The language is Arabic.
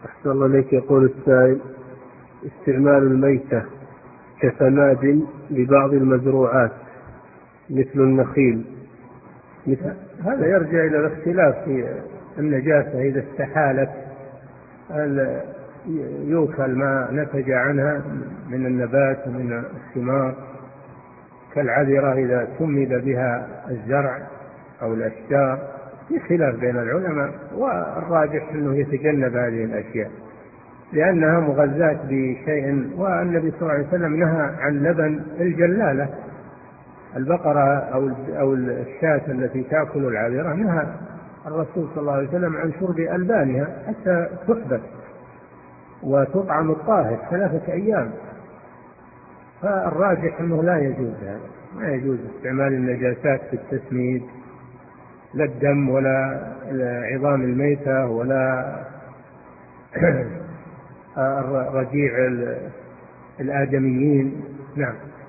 أحسن الله إليك. يقول السائل: استعمال الميتة كسماد لبعض المزروعات مثل النخيل هذا يرجع إلى الاختلاف في النجاسة. إذا استحالت يوكل ما نتج عنها من النبات ومن الثمار كالعذرة إذا سمد بها الزرع أو الأشجار، في خلاف بين العلماء، والراجح أنه يتجنب هذه الأشياء لأنها مغذاة بشيء. والنبي صلى الله عليه وسلم نهى عن لبن الجلالة، البقرة أو الشاة التي تأكل العذرة، نهى الرسول صلى الله عليه وسلم عن شرب ألبانها حتى تحبس وتطعم الطاهر 3 أيام. فالراجح أنه لا يجوز هذا، ما يجوز استعمال النجاسات في التسميد، لا الدم ولا عظام الميتة ولا رجيع الآدميين. نعم.